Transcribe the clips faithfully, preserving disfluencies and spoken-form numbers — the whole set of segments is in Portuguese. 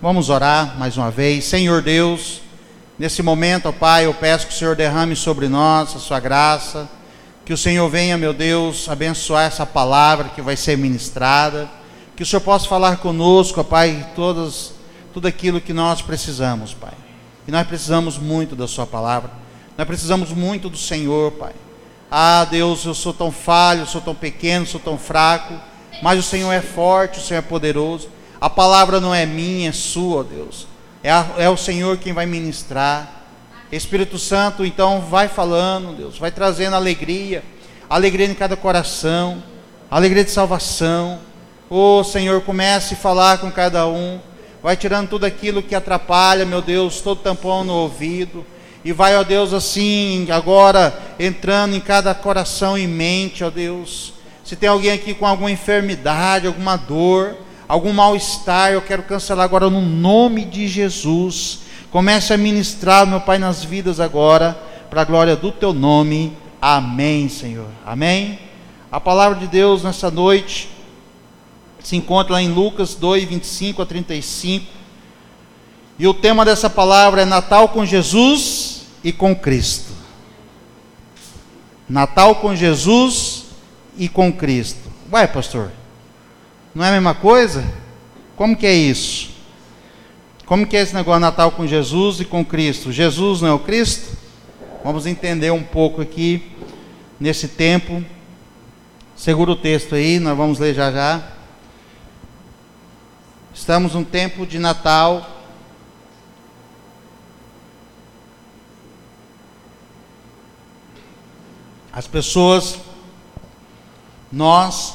Vamos orar mais uma vez. Senhor Deus, nesse momento, ó Pai, eu peço que o Senhor derrame sobre nós a sua graça, que o Senhor venha, meu Deus, abençoar essa palavra que vai ser ministrada, que o Senhor possa falar conosco, ó Pai, todas, tudo aquilo que nós precisamos, Pai. E nós precisamos muito da sua palavra, nós precisamos muito do Senhor, Pai. Ah, Deus, eu sou tão falho, eu sou tão pequeno, sou tão fraco, mas o Senhor é forte, o Senhor é poderoso. A palavra não é minha, é sua, ó Deus. É, a, é o Senhor quem vai ministrar. Espírito Santo, então, vai falando, Deus, vai trazendo alegria, alegria em cada coração, alegria de salvação. Ô Senhor, comece a falar com cada um, vai tirando tudo aquilo que atrapalha, meu Deus, todo tampão no ouvido, e vai, ó Deus, assim, agora, entrando em cada coração e mente, ó Deus. Se tem alguém aqui com alguma enfermidade, alguma dor, algum mal-estar, eu quero cancelar agora no nome de Jesus. Comece a ministrar, meu Pai, nas vidas agora, para a glória do Teu nome. Amém, Senhor. Amém. A palavra de Deus nessa noite se encontra lá em Lucas dois, vinte e cinco a trinta e cinco. E o tema dessa palavra é Natal com Jesus e com Cristo. Natal com Jesus e com Cristo. Ué, pastor, não é a mesma coisa? Como que é isso? Como que é esse negócio Natal com Jesus e com Cristo? Jesus não é o Cristo? Vamos entender um pouco aqui nesse tempo. Segura o texto aí, nós vamos ler já já. Estamos num tempo de Natal. As pessoas, nós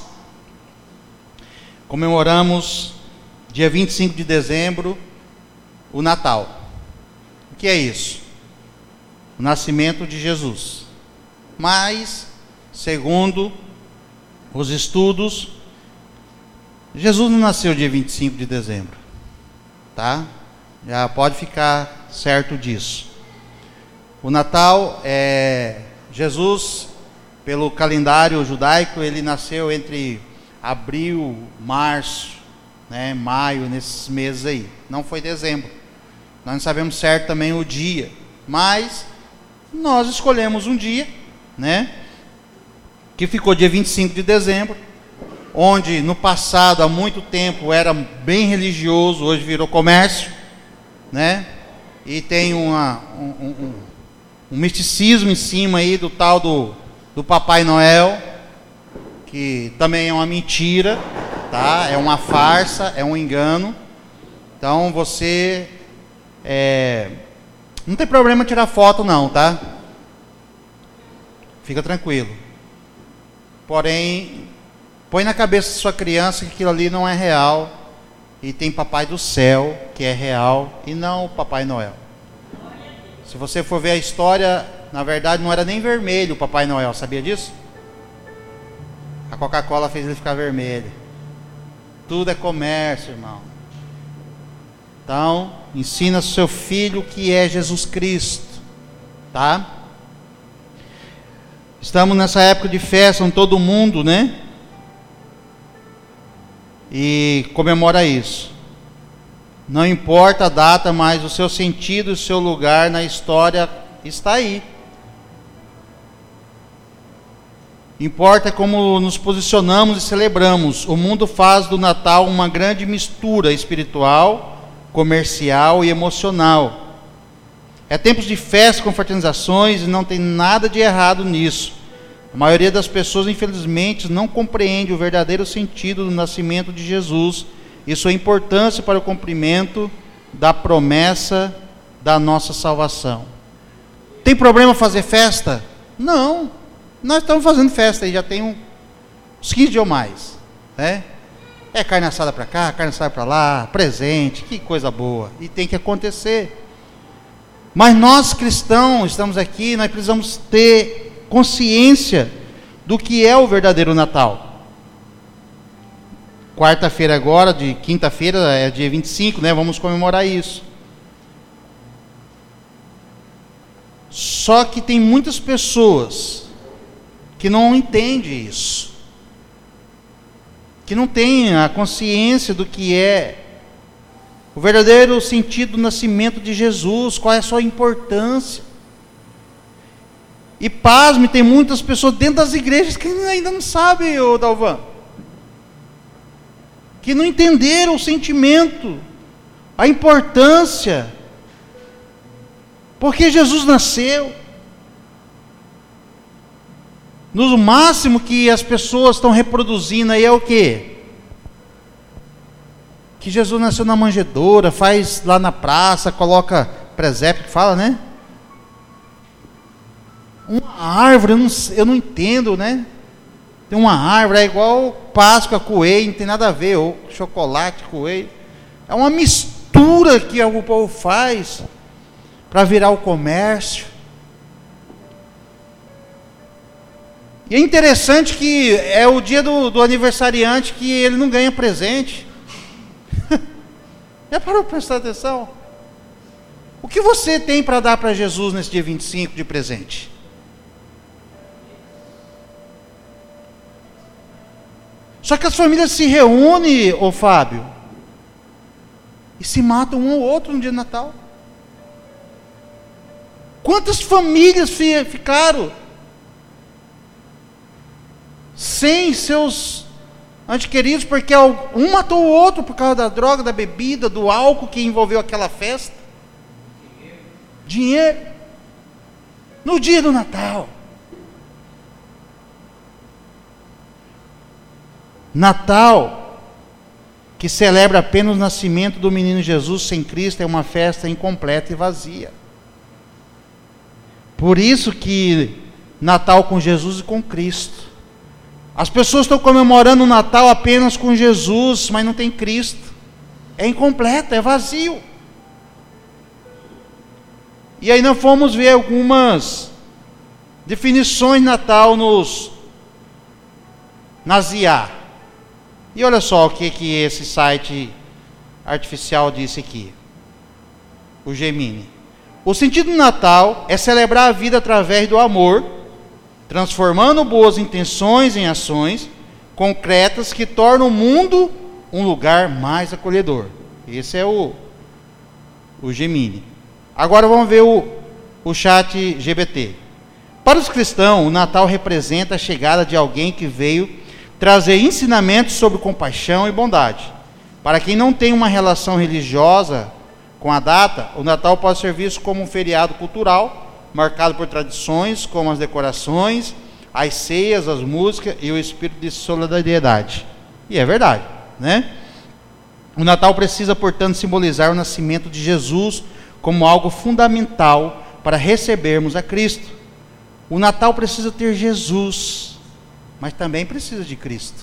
comemoramos dia vinte e cinco de dezembro o Natal. O que é isso? O nascimento de Jesus. Mas, segundo os estudos, Jesus não nasceu dia vinte e cinco de dezembro, tá? Já pode ficar certo disso. O Natal é Jesus, pelo calendário judaico, ele nasceu entre abril, março, né, maio, nesses meses aí. Não foi dezembro. Nós não sabemos certo também o dia, mas nós escolhemos um dia, né, que ficou dia vinte e cinco de dezembro, onde no passado, há muito tempo, era bem religioso, hoje virou comércio, né, e tem uma, um, um, um misticismo em cima aí do tal do, do Papai Noel, que também é uma mentira, tá? É uma farsa, é um engano. Então você é, não tem problema tirar foto não, tá? Fica tranquilo. Porém, põe na cabeça da sua criança que aquilo ali não é real, e tem Papai do Céu que é real e não o Papai Noel. Se você for ver a história, na verdade não era nem vermelho o Papai Noel, sabia disso? A Coca-Cola fez ele ficar vermelho. Tudo é comércio, irmão. Então, ensina seu filho que é Jesus Cristo, tá? Estamos nessa época de festa, onde todo mundo, né? E comemora isso. Não importa a data, mas o seu sentido e o seu lugar na história está aí. Importa como nos posicionamos e celebramos. O mundo faz do Natal uma grande mistura espiritual, comercial e emocional. É tempos de festa, confraternizações, e não tem nada de errado nisso. A maioria das pessoas, infelizmente, não compreende o verdadeiro sentido do nascimento de Jesus e sua importância para o cumprimento da promessa da nossa salvação. Tem problema fazer festa? Não. Nós estamos fazendo festa aí, já tem uns quinze dias ou mais, né? É carne assada para cá, carne assada para lá, presente, que coisa boa. E tem que acontecer. Mas nós cristãos estamos aqui, nós precisamos ter consciência do que é o verdadeiro Natal. Quarta-feira agora, de quinta-feira, é dia vinte e cinco, né? Vamos comemorar isso. Só que tem muitas pessoas que não entendem isso, que não têm a consciência do que é o verdadeiro sentido do nascimento de Jesus, qual é a sua importância. E pasme, tem muitas pessoas dentro das igrejas que ainda não sabem, ô Dalvan, que não entenderam o sentimento, a importância, porque Jesus nasceu. No máximo que as pessoas estão reproduzindo aí é o quê? Que Jesus nasceu na manjedoura, faz lá na praça, coloca presépio, que fala, né? Uma árvore, eu não, eu não entendo, né? Tem uma árvore, é igual Páscoa, coelho, não tem nada a ver, ou chocolate, coelho. É uma mistura que o povo faz para virar o comércio. E é interessante que é o dia do, do aniversariante que ele não ganha presente. Já parou para prestar atenção? O que você tem para dar para Jesus nesse dia vinte e cinco de presente? Só que as famílias se reúnem, ô Fábio, e se matam um ao outro no dia de Natal. Quantas famílias ficaram sem seus entes queridos, porque um matou o outro por causa da droga, da bebida, do álcool que envolveu aquela festa? Dinheiro. Dinheiro. No dia do Natal. Natal, que celebra apenas o nascimento do menino Jesus sem Cristo, é uma festa incompleta e vazia. Por isso que Natal com Jesus e com Cristo. As pessoas estão comemorando o Natal apenas com Jesus, mas não tem Cristo. É incompleto, é vazio. E aí nós fomos ver algumas definições de Natal nos, nas I A. E olha só o que, que esse site artificial disse aqui. O Gemini. O sentido do Natal é celebrar a vida através do amor, transformando boas intenções em ações concretas que tornam o mundo um lugar mais acolhedor. Esse é o, o Gemini. Agora vamos ver o, o chat G B T. Para os cristãos, o Natal representa a chegada de alguém que veio trazer ensinamentos sobre compaixão e bondade. Para quem não tem uma relação religiosa com a data, o Natal pode ser visto como um feriado cultural, marcado por tradições como as decorações, as ceias, as músicas e o espírito de solidariedade. E é verdade, né? O Natal precisa, portanto, simbolizar o nascimento de Jesus como algo fundamental para recebermos a Cristo. O Natal precisa ter Jesus, mas também precisa de Cristo.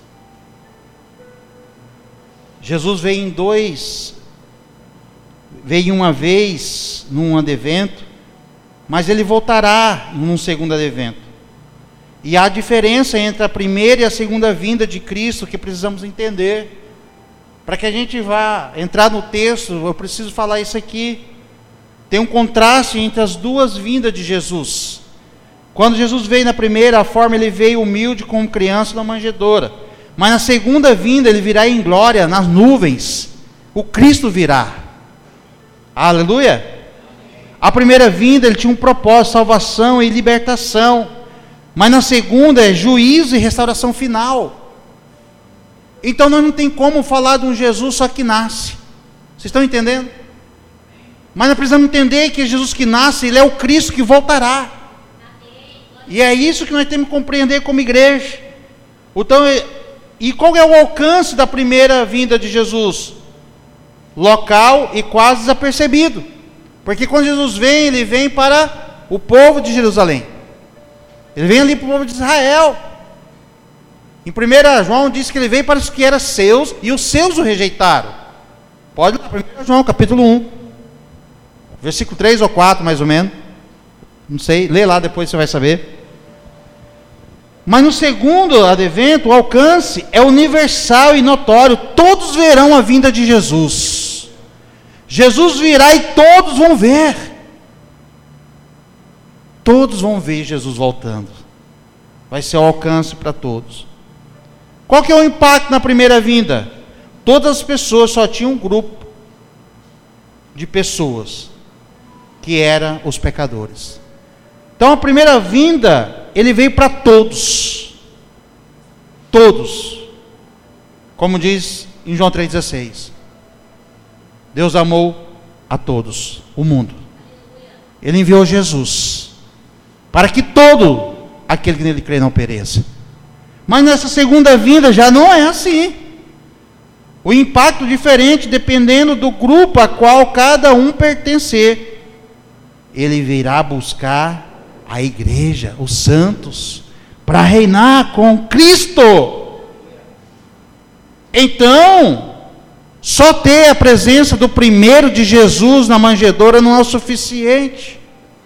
Jesus veio em dois, veio uma vez num advento, mas ele voltará num segundo advento. E há diferença entre a primeira e a segunda vinda de Cristo que precisamos entender. Para que a gente vá entrar no texto, eu preciso falar isso aqui. Tem um contraste entre as duas vindas de Jesus. Quando Jesus veio na primeira, a forma ele veio humilde como criança na manjedoura. Mas na segunda vinda ele virá em glória, nas nuvens. O Cristo virá. Aleluia. A primeira vinda ele tinha um propósito, salvação e libertação. Mas na segunda é juízo e restauração final. Então nós não tem como falar de um Jesus só que nasce. Vocês estão entendendo? Mas nós precisamos entender que Jesus que nasce, ele é o Cristo que voltará. E é isso que nós temos que compreender como igreja. Então, e qual é o alcance da primeira vinda de Jesus? Local e quase desapercebido. Porque quando Jesus vem, ele vem para o povo de Jerusalém. Ele vem ali para o povo de Israel. Em primeiro João diz que ele veio para os que eram seus e os seus o rejeitaram. Pode ler primeiro João, capítulo um. Versículo três ou quatro, mais ou menos. Não sei, lê lá depois você vai saber. Mas no segundo advento, o alcance é universal e notório. Todos verão a vinda de Jesus. Jesus virá e todos vão ver. Todos vão ver Jesus voltando. Vai ser o alcance para todos. Qual que é o impacto na primeira vinda? Todas as pessoas só tinham um grupo. de pessoas, que eram os pecadores. Então a primeira vinda, ele veio para todos. Todos. Como diz em João três dezesseis. Deus amou a todos, o mundo. Ele enviou Jesus, para que todo aquele que nele crê não pereça. Mas nessa segunda vinda já não é assim. O impacto diferente dependendo do grupo a qual cada um pertencer. Ele virá buscar a igreja, os santos, para reinar com Cristo. Então, só ter a presença do primeiro de Jesus na manjedoura não é o suficiente.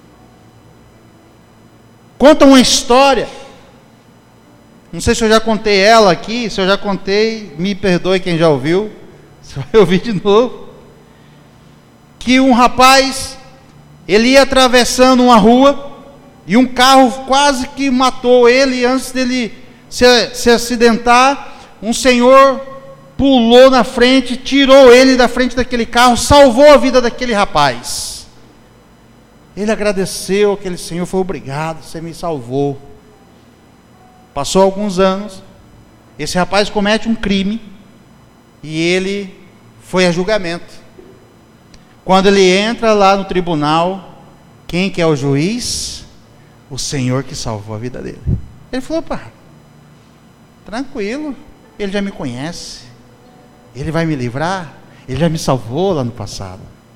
Conta uma história. Não sei se eu já contei ela aqui. Se eu já contei, me perdoe quem já ouviu. Você vai ouvir de novo. Que um rapaz, ele ia atravessando uma rua, e um carro quase que matou ele. Antes dele se, se acidentar, um senhor pulou na frente, tirou ele da frente daquele carro, salvou a vida daquele rapaz. Ele agradeceu aquele senhor, foi obrigado, você me salvou. Passou alguns anos, esse rapaz comete um crime, e ele foi a julgamento. Quando ele entra lá no tribunal, quem que é o juiz? O Senhor que salvou a vida dele. Ele falou: pá, tranquilo, ele já me conhece, ele vai me livrar, ele já me salvou lá no passado.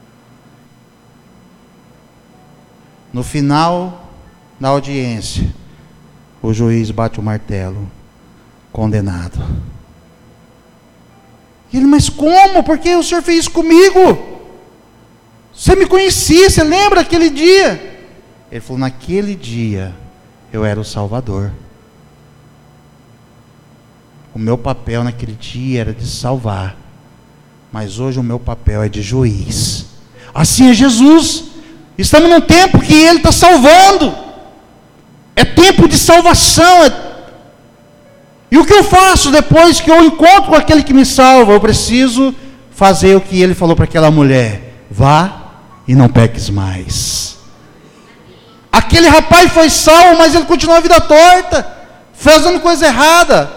No final da audiência, o juiz bate o martelo: condenado. E ele: mas como? Por que o senhor fez isso comigo? Você me conhecia, você lembra aquele dia? Ele falou: naquele dia eu era o Salvador. O meu papel naquele dia era de salvar, mas hoje o meu papel é de juiz. Assim é Jesus. Estamos num tempo que Ele está salvando. É tempo de salvação. E o que eu faço depois que eu encontro com aquele que me salva? Eu preciso fazer o que Ele falou para aquela mulher: vá e não peques mais. Aquele rapaz foi salvo, mas ele continuou a vida torta, fazendo coisa errada.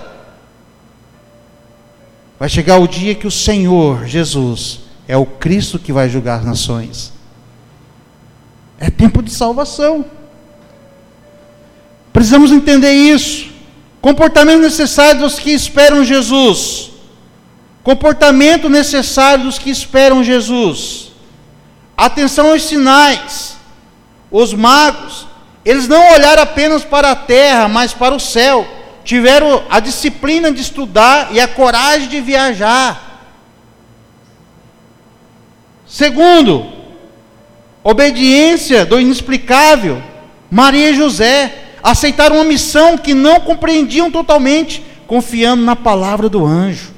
Vai chegar o dia que o Senhor Jesus é o Cristo que vai julgar as nações. É tempo de salvação. Precisamos entender isso. Comportamento necessário dos que esperam Jesus. Comportamento necessário dos que esperam Jesus. Atenção aos sinais. Os magos, eles não olharam apenas para a terra, mas para o céu. Tiveram a disciplina de estudar e a coragem de viajar. Segundo, obediência do inexplicável. Maria e José aceitaram uma missão que não compreendiam totalmente, confiando na palavra do anjo.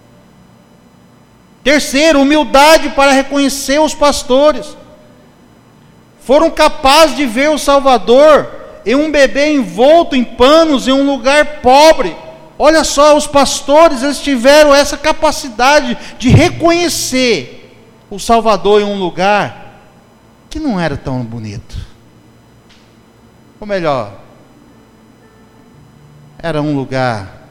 Terceiro, humildade para reconhecer os pastores. Foram capazes de ver o Salvador em um bebê envolto em panos em um lugar pobre. Olha só, os pastores, eles tiveram essa capacidade de reconhecer o Salvador em um lugar que não era tão bonito. Ou melhor, era um lugar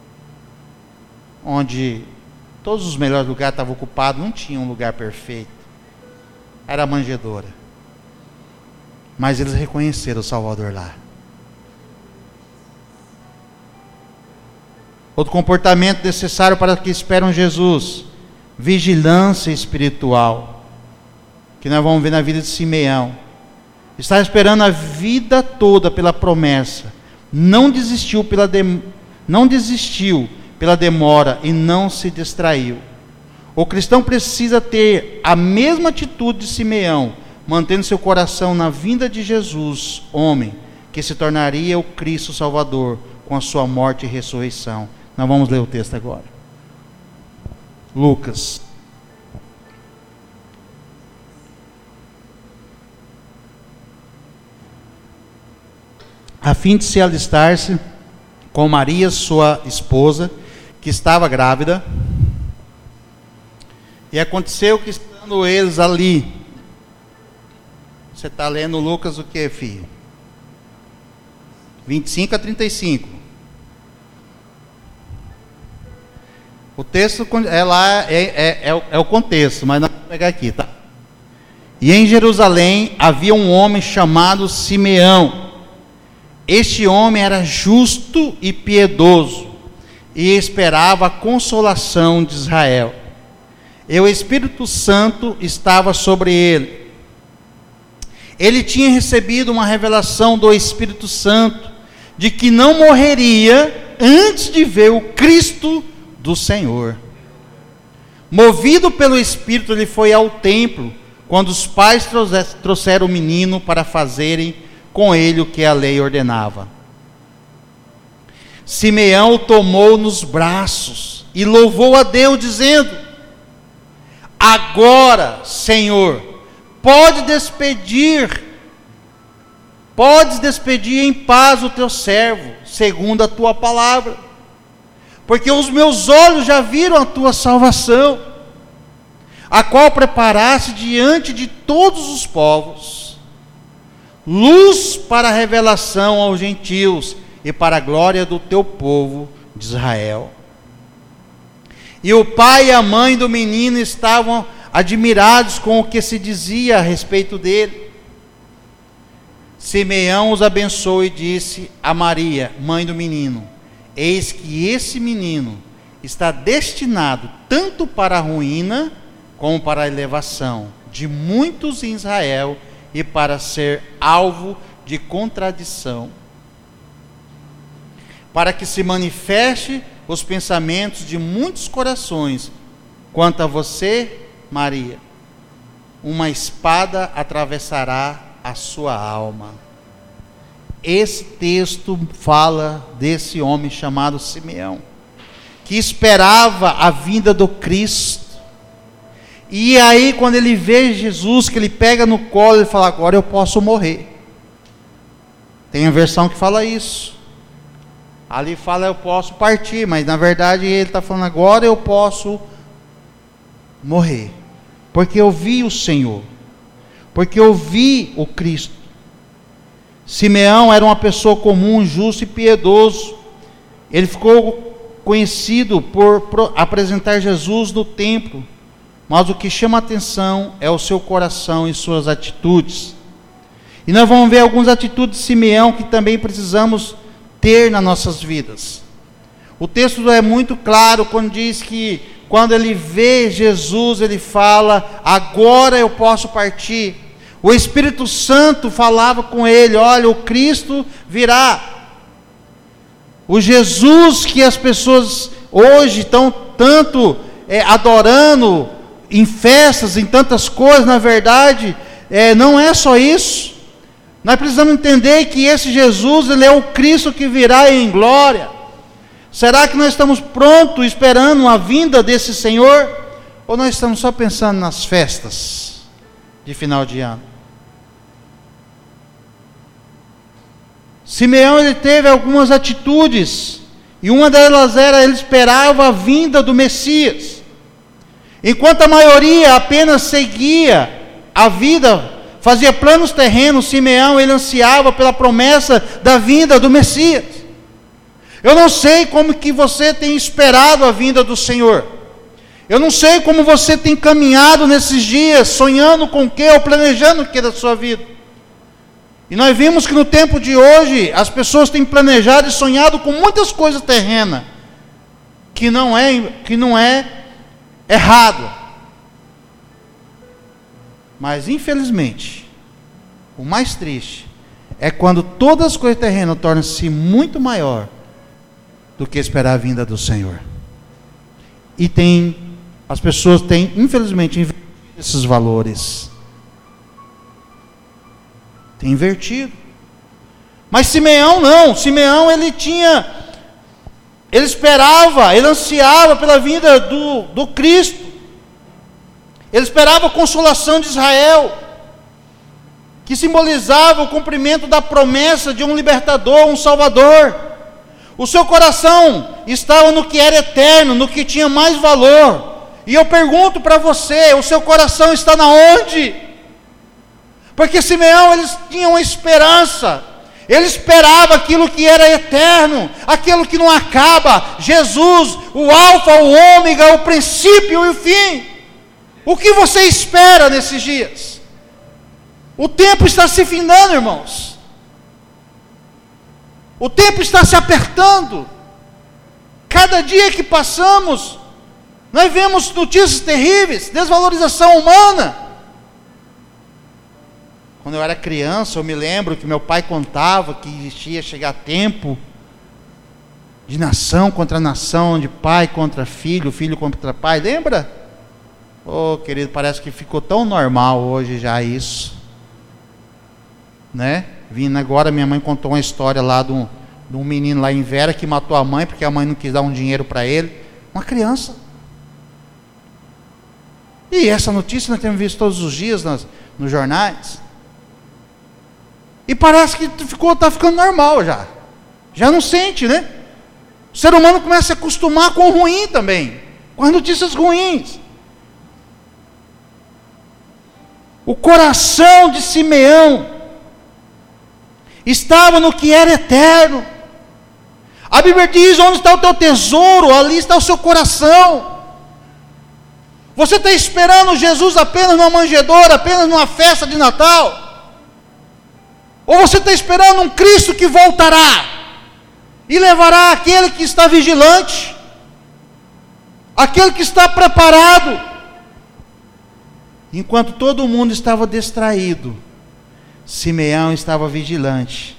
onde todos os melhores lugares estavam ocupados, não tinha um lugar perfeito. Era a manjedoura. Mas eles reconheceram o Salvador lá. Outro comportamento necessário para que esperam Jesus: vigilância espiritual, que nós vamos ver na vida de Simeão. Está esperando a vida toda pela promessa, não desistiu pela dem... não desistiu pela demora e não se distraiu. O cristão precisa ter a mesma atitude de Simeão, mantendo seu coração na vinda de Jesus, homem, que se tornaria o Cristo Salvador com a sua morte e ressurreição. Nós vamos ler o texto agora. Lucas. A fim de se alistar-se com Maria, sua esposa, que estava grávida, e aconteceu que Quando eles ali, você está lendo Lucas o que, filho? vinte e cinco a trinta e cinco. O texto é lá, é, é, é, o, é o contexto, mas nós vamos pegar aqui, tá? E em Jerusalém havia um homem chamado Simeão. Este homem era justo e piedoso, e esperava a consolação de Israel. E o Espírito Santo estava sobre ele. Ele tinha recebido uma revelação do Espírito Santo, de que não morreria antes de ver o Cristo do Senhor. Movido pelo Espírito, ele foi ao templo, quando os pais trouxeram o menino para fazerem com ele o que a lei ordenava. Simeão o tomou nos braços e louvou a Deus, dizendo: agora, Senhor, pode despedir, podes despedir em paz o teu servo, segundo a tua palavra, porque os meus olhos já viram a tua salvação, a qual preparaste diante de todos os povos, luz para a revelação aos gentios e para a glória do teu povo de Israel. E o pai e a mãe do menino estavam admirados com o que se dizia a respeito dele. Simeão os abençoou e disse a Maria, mãe do menino: eis que esse menino está destinado tanto para a ruína como para a elevação de muitos em Israel, e para ser alvo de contradição, para que se manifeste os pensamentos de muitos corações. Quanto a você, Maria, uma espada atravessará a sua alma. Esse texto fala desse homem chamado Simeão, que esperava a vinda do Cristo. E aí, quando ele vê Jesus, que ele pega no colo, ele fala: agora eu posso morrer. Tem a versão que fala isso. Ali fala: eu posso partir, mas na verdade ele está falando: agora eu posso morrer, porque eu vi o Senhor, porque eu vi o Cristo. Simeão era uma pessoa comum, justo e piedoso. Ele ficou conhecido por apresentar Jesus no templo, mas o que chama a atenção é o seu coração e suas atitudes. E nós vamos ver algumas atitudes de Simeão que também precisamos ter nas nossas vidas. O texto é muito claro quando diz que quando ele vê Jesus, ele fala: agora eu posso partir. O Espírito Santo falava com ele: olha, o Cristo virá. O Jesus que as pessoas hoje estão tanto é, adorando em festas, em tantas coisas, na verdade, é, não é só isso. Nós precisamos entender que esse Jesus, ele é o Cristo que virá em glória. Será que nós estamos prontos, esperando a vinda desse Senhor? Ou nós estamos só pensando nas festas de final de ano? Simeão, ele teve algumas atitudes, e uma delas era: ele esperava a vinda do Messias. Enquanto a maioria apenas seguia a vida, fazia planos terrenos, Simeão, ele ansiava pela promessa da vinda do Messias. Eu não sei como que você tem esperado a vinda do Senhor. Eu não sei como você tem caminhado nesses dias, sonhando com o que, ou planejando o que da sua vida. E nós vimos que no tempo de hoje, as pessoas têm planejado e sonhado com muitas coisas terrenas, que não é, que não é errado. Mas infelizmente, o mais triste é quando todas as coisas terrenas tornam-se muito maior do que esperar a vinda do Senhor. E tem, as pessoas têm infelizmente invertido esses valores. Tem invertido. Mas Simeão não. Simeão, ele tinha, ele esperava, ele ansiava pela vinda do, do Cristo. Ele esperava a consolação de Israel, que simbolizava o cumprimento da promessa de um libertador, um salvador. O seu coração estava no que era eterno, no que tinha mais valor. E eu pergunto para você, o seu coração está na onde? Porque Simeão, eles tinham esperança. Ele esperava aquilo que era eterno, aquilo que não acaba. Jesus, o alfa, o ômega, o princípio e o fim. O que você espera nesses dias? O tempo está se findando, irmãos. O tempo está se apertando. Cada dia que passamos, nós vemos notícias terríveis, desvalorização humana. Quando eu era criança, eu me lembro que meu pai contava que ia chegar tempo de nação contra nação, de pai contra filho, filho contra pai. Lembra? Oh, querido, parece que ficou tão normal hoje já isso. Né? Vindo agora, minha mãe contou uma história lá de um, de um menino lá em Vera que matou a mãe porque a mãe não quis dar um dinheiro para ele. Uma criança. E essa notícia nós temos visto todos os dias nas, nos jornais. E parece que ficou, está ficando normal já. Já não sente, né? O ser humano começa a se acostumar com o ruim também. Com as notícias ruins. O coração de Simeão estava no que era eterno. A Bíblia diz: onde está o teu tesouro, ali está o seu coração. Você está esperando Jesus apenas numa manjedoura, apenas numa festa de Natal? Ou você está esperando um Cristo que voltará e levará aquele que está vigilante, aquele que está preparado? Enquanto todo mundo estava distraído, Simeão estava vigilante,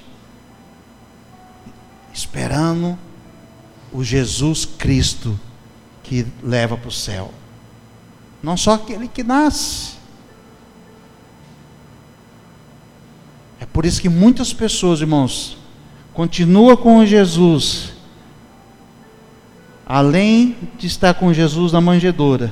esperando o Jesus Cristo que leva para o céu. Não só aquele que nasce. É por isso que muitas pessoas, irmãos, continuam com Jesus, além de estar com Jesus na manjedoura.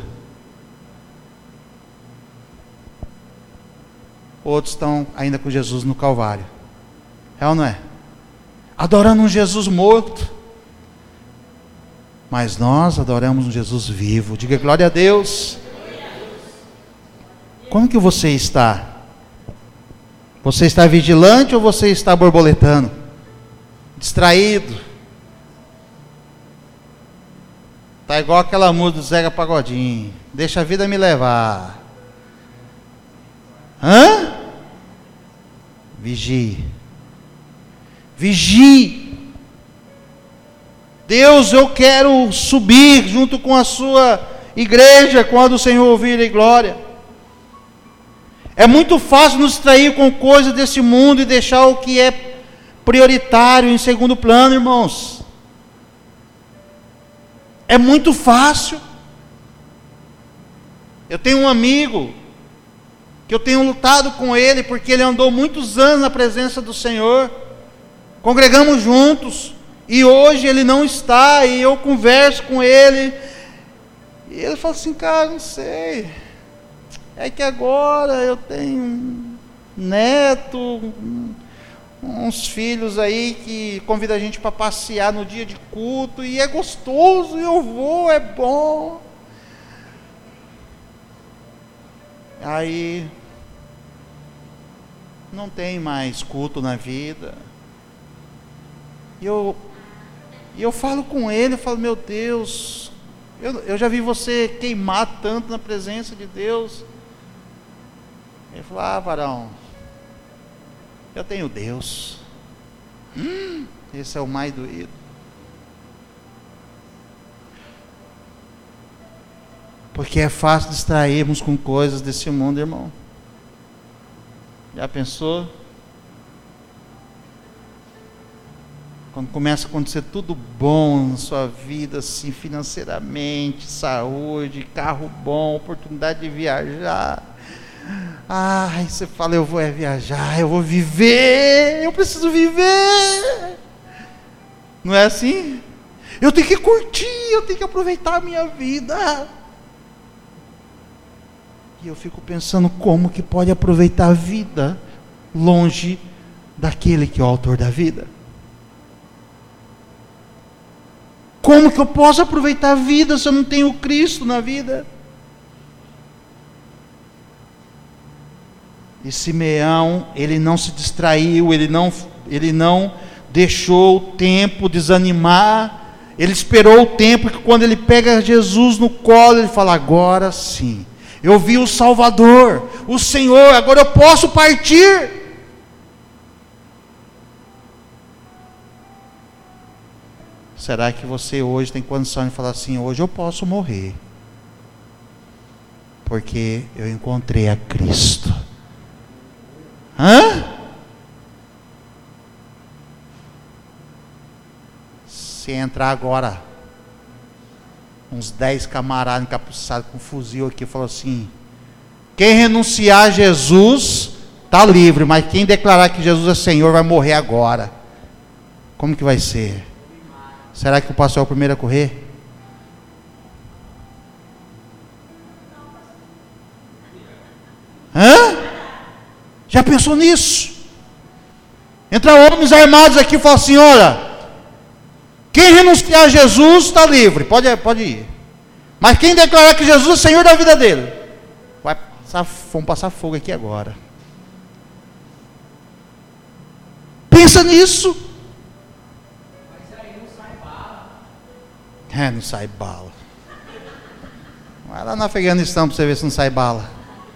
Outros estão ainda com Jesus no Calvário. É ou não é? Adorando um Jesus morto. Mas nós adoramos um Jesus vivo. Diga glória a Deus. Como que você está? Você está vigilante ou você está borboletando? Distraído? Está igual aquela música do Zeca Pagodinho. Deixa a vida me levar. Hã? Vigie. Vigie. Deus, eu quero subir junto com a sua igreja quando o Senhor ouvir a glória. É muito fácil nos distrair com coisas desse mundo e deixar o que é prioritário em segundo plano, irmãos. É muito fácil. Eu tenho um amigo que eu tenho lutado com ele porque ele andou muitos anos na presença do Senhor. Congregamos juntos e hoje ele não está e eu converso com ele e ele fala assim: cara, não sei, é que agora eu tenho um neto, um, uns filhos aí que convidam a gente para passear no dia de culto e é gostoso, e eu vou, é bom. Aí não tem mais culto na vida. E eu, e eu falo com ele, eu falo: meu Deus, eu, eu já vi você queimar tanto na presença de Deus. Ele falou: ah, varão, eu tenho Deus. Hum, esse é o mais doído. Porque é fácil distrairmos com coisas desse mundo, irmão. Já pensou? Quando começa a acontecer tudo bom na sua vida, assim, financeiramente, saúde, carro bom, oportunidade de viajar. Ai, você fala: eu vou é viajar, eu vou viver, eu preciso viver. Não é assim? Eu tenho que curtir, eu tenho que aproveitar a minha vida. E eu fico pensando: como que pode aproveitar a vida longe daquele que é o autor da vida? Como que eu posso aproveitar a vida se eu não tenho Cristo na vida? E Simeão, ele não se distraiu, ele não, ele não deixou o tempo desanimar. Ele esperou o tempo que quando ele pega Jesus no colo, ele fala: agora sim, eu vi o Salvador, o Senhor, agora eu posso partir. Será que você hoje tem condição de falar assim: hoje eu posso morrer, porque eu encontrei a Cristo? Hã? Se entrar agora uns dez camaradas encapuçados com fuzil aqui, falou assim: quem renunciar a Jesus está livre, mas quem declarar que Jesus é Senhor vai morrer agora. Como que vai ser? Será que o pastor é o primeiro a correr? Hã? Já pensou nisso? Entra homens armados aqui e fala assim: olha, quem renunciar a Jesus está livre, pode, pode ir. Mas quem declarar que Jesus é o Senhor da vida dele, vai passar, vamos passar fogo aqui agora. Pensa nisso. Mas aí não sai bala. É, não sai bala. Vai lá no Afeganistão para você ver se não sai bala.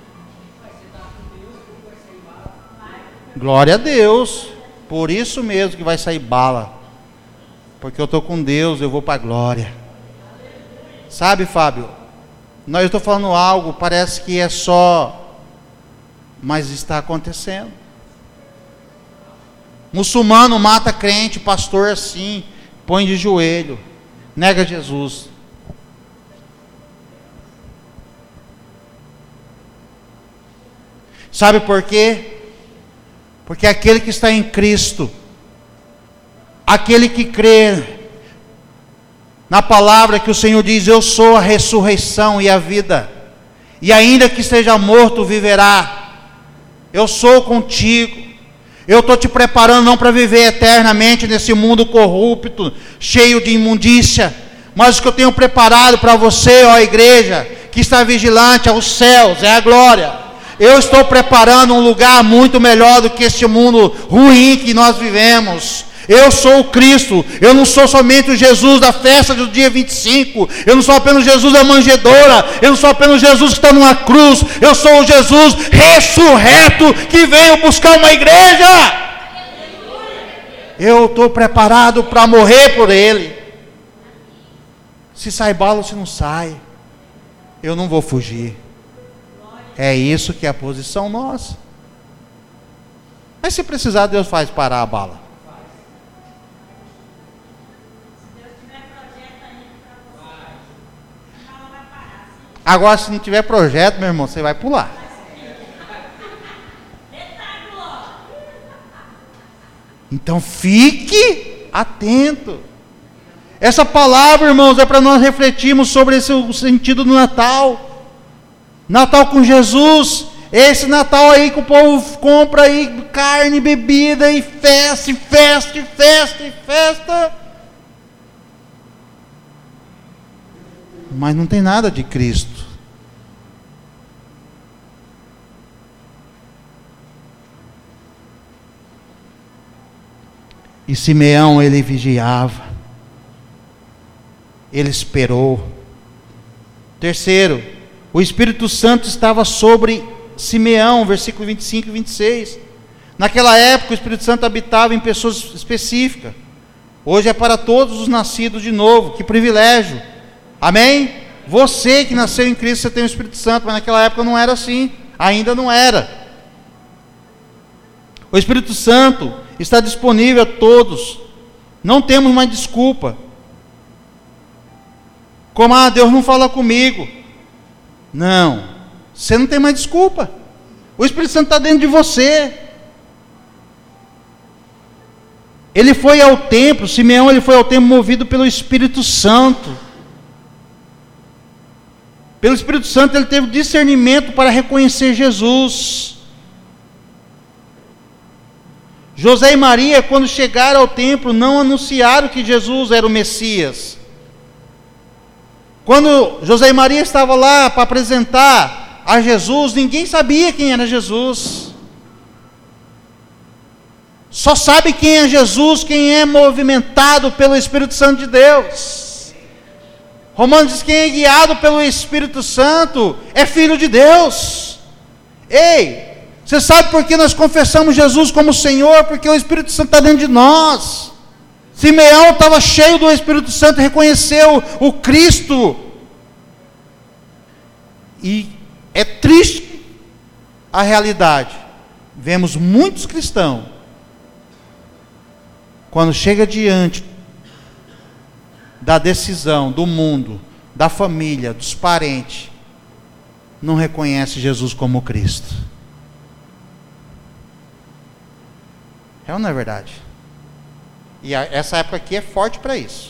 Glória a Deus. Por isso mesmo que vai sair bala. Porque eu estou com Deus, eu vou para a glória. Sabe, Fábio? Nós estou falando algo, parece que é só, mas está acontecendo. Muçulmano mata crente, pastor assim, põe de joelho, nega Jesus. Sabe por quê? Porque aquele que está em Cristo, aquele que crê na palavra que o Senhor diz: eu sou a ressurreição e a vida, e ainda que esteja morto, viverá. Eu sou contigo. Eu estou te preparando não para viver eternamente nesse mundo corrupto, cheio de imundícia, mas o que eu tenho preparado para você, ó igreja, que está vigilante aos céus, é a glória. Eu estou preparando um lugar muito melhor do que este mundo ruim que nós vivemos. Eu sou o Cristo. Eu não sou somente o Jesus da festa do dia vinte e cinco. Eu não sou apenas o Jesus da manjedoura. Eu não sou apenas o Jesus que está numa cruz. Eu sou o Jesus ressurreto que veio buscar uma igreja. Eu estou preparado para morrer por Ele. Se sai bala ou se não sai, eu não vou fugir. É isso que é a posição nossa. Mas se precisar, Deus faz parar a bala. Se Deus tiver projeto ainda para você, a bala vai parar. Agora, se não tiver projeto, meu irmão, você vai pular. Então fique atento. Essa palavra, irmãos, é para nós refletirmos sobre esse, o sentido do Natal. Natal com Jesus, esse Natal aí que o povo compra aí carne, bebida e festa, e festa, e festa, e festa. Mas não tem nada de Cristo. E Simeão, ele vigiava, ele esperou. Terceiro, o Espírito Santo estava sobre Simeão, versículo vinte e cinco e vinte e seis. Naquela época o Espírito Santo habitava em pessoas específicas. Hoje é para todos os nascidos de novo. Que privilégio. Amém? Você que nasceu em Cristo, você tem o Espírito Santo, mas naquela época não era assim. Ainda não era. O Espírito Santo está disponível a todos. Não temos mais desculpa. Como, ah, Deus não fala comigo. Não, você não tem mais desculpa. O Espírito Santo está dentro de você. Ele foi ao templo, Simeão ele foi ao templo movido pelo Espírito Santo. Pelo Espírito Santo ele teve discernimento para reconhecer Jesus. José e Maria, quando chegaram ao templo, não anunciaram que Jesus era o Messias. Quando José e Maria estavam lá para apresentar a Jesus, ninguém sabia quem era Jesus. Só sabe quem é Jesus, quem é movimentado pelo Espírito Santo de Deus. Romanos diz que quem é guiado pelo Espírito Santo é filho de Deus. Ei, você sabe por que nós confessamos Jesus como Senhor? Porque o Espírito Santo está dentro de nós. Simeão estava cheio do Espírito Santo, reconheceu o Cristo. E é triste a realidade. Vemos muitos cristãos, quando chega diante da decisão do mundo, da família, dos parentes, não reconhece Jesus como Cristo. É ou não é verdade? E a, essa época aqui é forte para isso.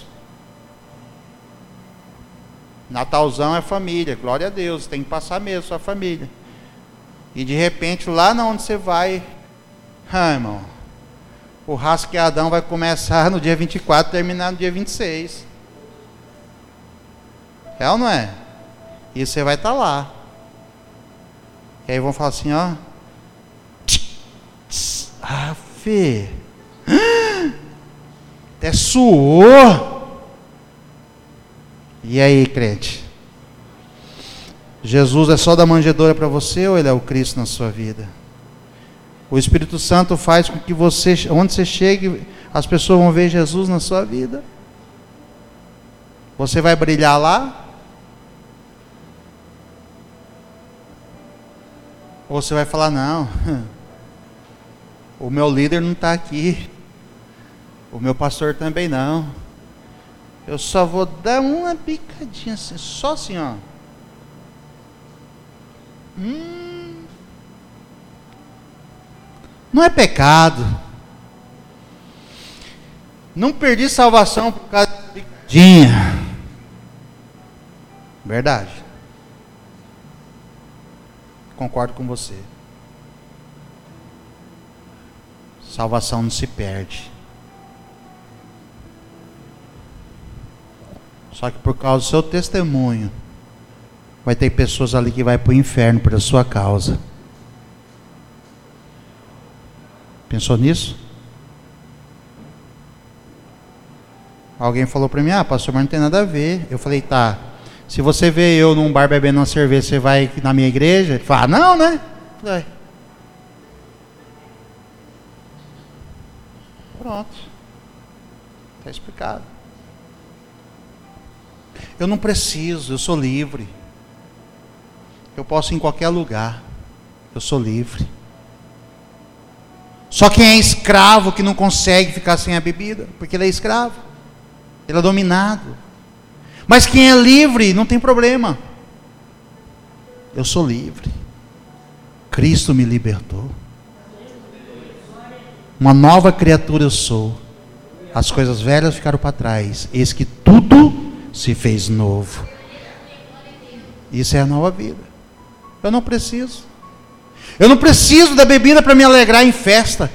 Natalzão é família, glória a Deus, tem que passar mesmo sua família. E de repente, lá na onde você vai, ah, irmão, o rasqueadão vai começar no dia vinte e quatro, terminar no dia vinte e seis. É ou não é? E você vai estar lá. E aí vão falar assim, ó. Ah, Fê. Até suou. E aí, crente? Jesus é só da manjedoura para você ou Ele é o Cristo na sua vida? O Espírito Santo faz com que você, onde você chegue, as pessoas vão ver Jesus na sua vida. Você vai brilhar lá? Ou você vai falar, não, o meu líder não está aqui, o meu pastor também não, eu só vou dar uma picadinha assim, só assim, ó. Hum, não é pecado. Não perdi salvação por causa da picadinha. Verdade. Concordo com você. Salvação não se perde. Só que por causa do seu testemunho, vai ter pessoas ali que vai para o inferno por sua causa. Pensou nisso? Alguém falou para mim, ah, pastor, mas não tem nada a ver. Eu falei, tá, se você vê eu num bar bebendo uma cerveja, você vai na minha igreja? Ele fala, ah, não, né? Eu falei, pronto. Está explicado. Eu não preciso, eu sou livre. Eu posso ir em qualquer lugar. Eu sou livre. Só quem é escravo que não consegue ficar sem a bebida, porque ele é escravo. Ele é dominado. Mas quem é livre não tem problema. Eu sou livre. Cristo me libertou. Uma nova criatura eu sou. As coisas velhas ficaram para trás. Eis que tudo se fez novo. Isso é a nova vida. Eu não preciso. Eu não preciso da bebida para me alegrar em festa.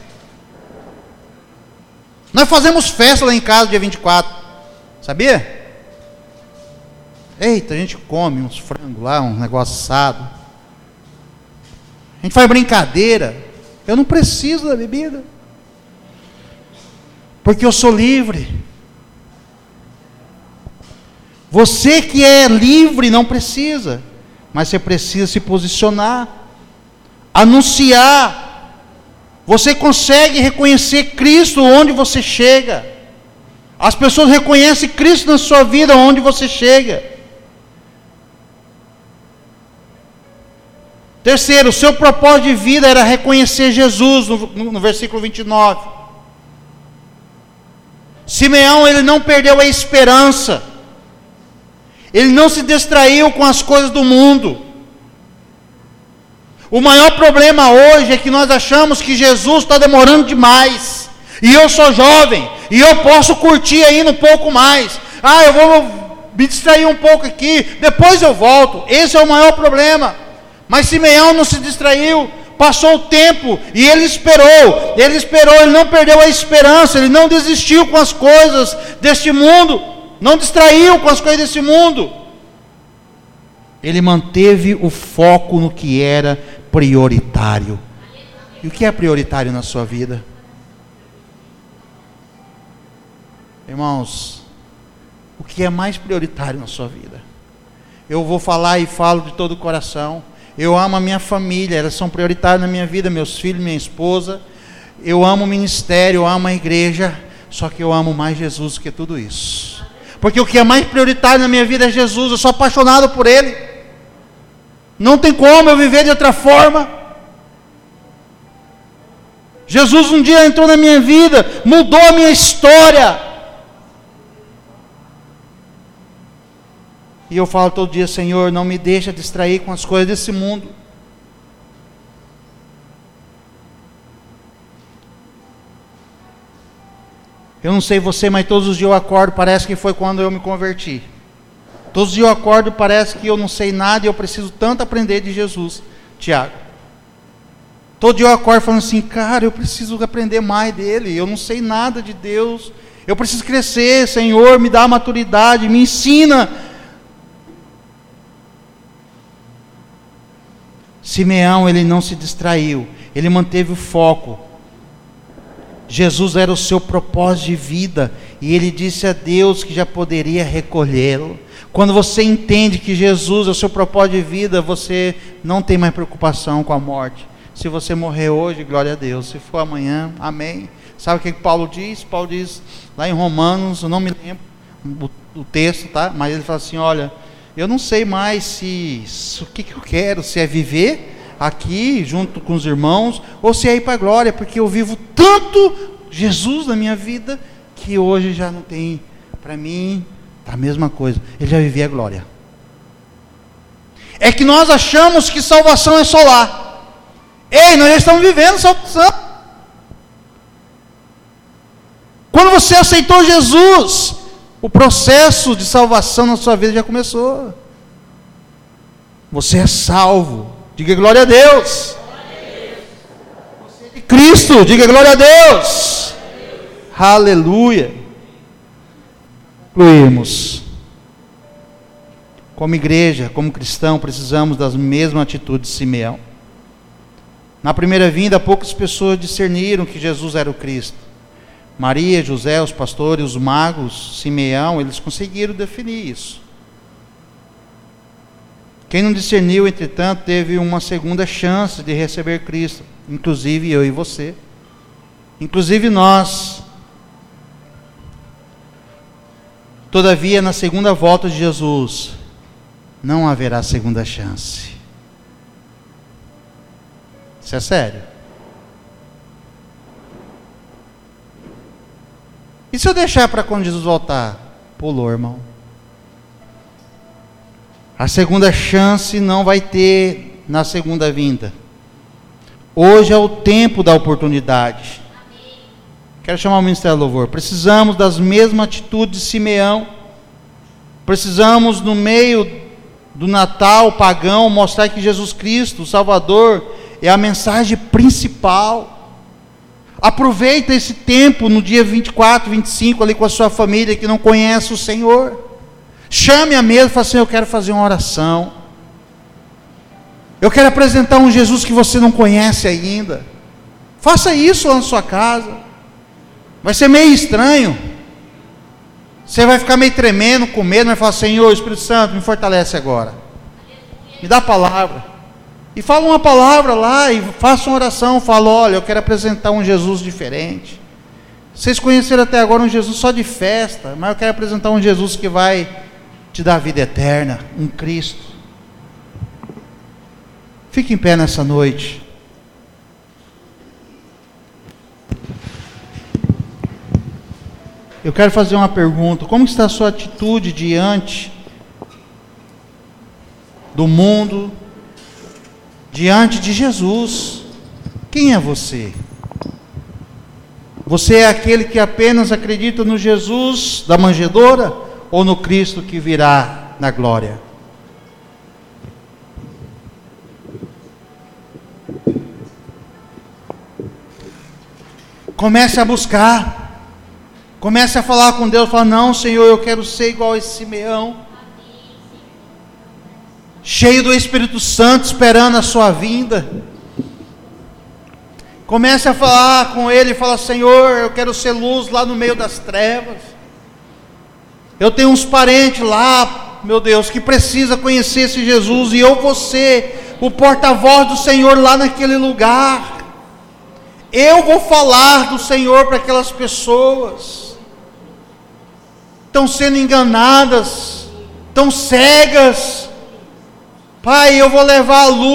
Nós fazemos festa lá em casa dia vinte e quatro. Sabia? Eita, a gente come uns frangos lá, um negócio assado. A gente faz brincadeira. Eu não preciso da bebida. Porque eu sou livre. Você que é livre não precisa. Mas você precisa se posicionar. Anunciar. Você consegue reconhecer Cristo onde você chega. As pessoas reconhecem Cristo na sua vida onde você chega. Terceiro, o seu propósito de vida era reconhecer Jesus, no, no, no versículo vinte e nove. Simeão, ele não perdeu a esperança. Ele não se distraiu com as coisas do mundo. O maior problema hoje é que nós achamos que Jesus está demorando demais. E eu sou jovem, e eu posso curtir ainda um pouco mais. Ah, eu vou me distrair um pouco aqui, depois eu volto. Esse é o maior problema. Mas Simeão não se distraiu, passou o tempo, e ele esperou. Ele esperou, ele não perdeu a esperança, ele não desistiu com as coisas deste mundo, não distraiu com as coisas desse mundo. Ele manteve o foco no que era prioritário. E o que é prioritário na sua vida? Irmãos, o que é mais prioritário na sua vida? Eu vou falar e falo de todo o coração. Eu amo a minha família, elas são prioritárias na minha vida, meus filhos, minha esposa. Eu amo o ministério, eu amo a igreja, só que eu amo mais Jesus do que tudo isso. Porque o que é mais prioritário na minha vida é Jesus, eu sou apaixonado por Ele. Não tem como eu viver de outra forma. Jesus um dia entrou na minha vida, mudou a minha história. E eu falo todo dia, Senhor, não me deixa distrair com as coisas desse mundo. Eu não sei você, mas todos os dias eu acordo, parece que foi quando eu me converti. Todos os dias eu acordo, parece que eu não sei nada e eu preciso tanto aprender de Jesus, Tiago. Todo dia eu acordo falando assim, cara, eu preciso aprender mais dele, eu não sei nada de Deus. Eu preciso crescer, Senhor, me dá maturidade, me ensina. Simeão, ele não se distraiu, ele manteve o foco. Jesus era o seu propósito de vida, e ele disse a Deus que já poderia recolhê-lo. Quando você entende que Jesus é o seu propósito de vida, você não tem mais preocupação com a morte. Se você morrer hoje, glória a Deus. Se for amanhã, amém. Sabe o que Paulo diz? Paulo diz lá em Romanos, eu não me lembro o, o texto, tá? Mas ele fala assim, olha, eu não sei mais se, se o que, que eu quero, se é viver aqui junto com os irmãos, ou se é ir para a glória, porque eu vivo tanto Jesus na minha vida, que hoje já não tem, para mim, a mesma coisa, ele já vivia a glória. É que nós achamos que salvação é só lá. Ei, nós já estamos vivendo salvação. Quando você aceitou Jesus, o processo de salvação na sua vida já começou. Você é salvo. Diga glória a Deus. Você é de Cristo. Diga glória a Deus. Aleluia. Concluímos. Como igreja, como cristão, precisamos das mesmas atitudes de Simeão. Na primeira vinda, poucas pessoas discerniram que Jesus era o Cristo. Maria, José, os pastores, os magos, Simeão, eles conseguiram definir isso. Quem não discerniu, entretanto, teve uma segunda chance de receber Cristo, inclusive eu e você, inclusive nós. Todavia, na segunda volta de Jesus, não haverá segunda chance. Isso é sério. E se eu deixar para quando Jesus voltar? Pulou, irmão. A segunda chance não vai ter na segunda vinda. Hoje é o tempo da oportunidade. Amém. Quero chamar o Ministério do Louvor. Precisamos das mesmas atitudes de Simeão. Precisamos, no meio do Natal pagão, mostrar que Jesus Cristo, o Salvador, é a mensagem principal. Aproveita esse tempo no dia vinte e quatro, vinte e cinco, ali com a sua família que não conhece o Senhor. Chame a mesa e fale assim, eu quero fazer uma oração. Eu quero apresentar um Jesus que você não conhece ainda. Faça isso lá na sua casa. Vai ser meio estranho. Você vai ficar meio tremendo, com medo, mas falar, Senhor, Espírito Santo, me fortalece agora. Me dá a palavra. E fala uma palavra lá e faça uma oração. Fala, olha, eu quero apresentar um Jesus diferente. Vocês conheceram até agora um Jesus só de festa, mas eu quero apresentar um Jesus que vai te dar vida eterna, um Cristo. Fique em pé nessa noite. Eu quero fazer uma pergunta. Como está a sua atitude diante do mundo, diante de Jesus? Quem é você? Você é aquele que apenas acredita no Jesus da manjedoura ou no Cristo que virá na glória? Comece a buscar. Comece a falar com Deus. Fala, não, Senhor, eu quero ser igual a esse Simeão. Cheio do Espírito Santo, esperando a sua vinda. Comece a falar com Ele e fala, Senhor, eu quero ser luz lá no meio das trevas. Eu tenho uns parentes lá, meu Deus, que precisa conhecer esse Jesus, e eu vou ser o porta-voz do Senhor lá naquele lugar. Eu vou falar do Senhor para aquelas pessoas. Estão sendo enganadas, estão cegas. Pai, eu vou levar a luz